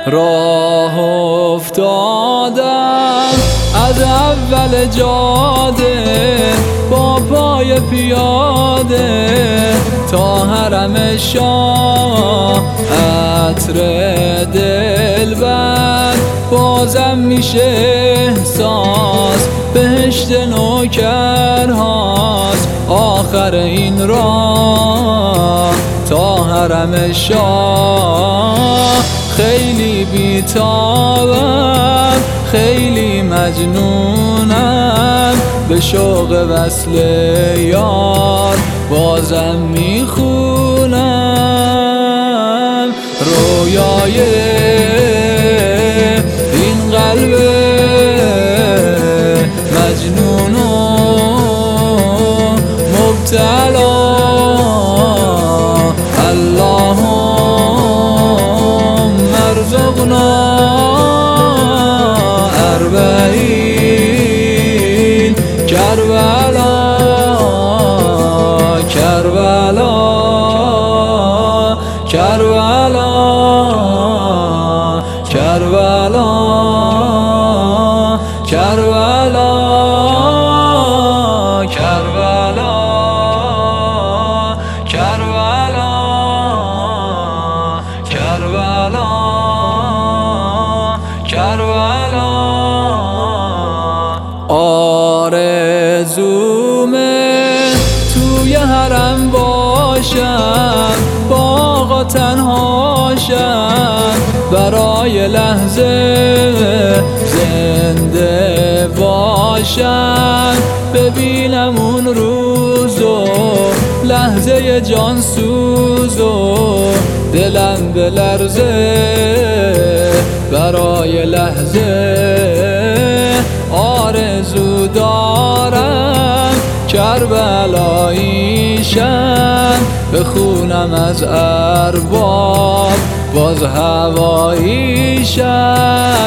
راه افتادم از اول جاده با پای پیاده تا حرم شاه. عطر دلبر بازم میشه احساس، بهشت نوکرهاست آخر این راه تا حرم شاه. خیلی بیتابم، خیلی مجنونم، به شوق وصل یار بازم میخونم رویای این قلب مجنون و مبتلا. اللهم ارزقنا اربعین کربلا کربلا کربلا کربلا کربلا کربلا کربلا کربلا کربلا. آرزومه توی حرم باشم، با آقا تنهاشم، برای لحظه زنده باشم. ببینم اون روزو لحظه جان سوزو، دلم بلرزه برای لحظه. آرزو دارم کربلاییشم، بخونم از ارباب باز هواییشم.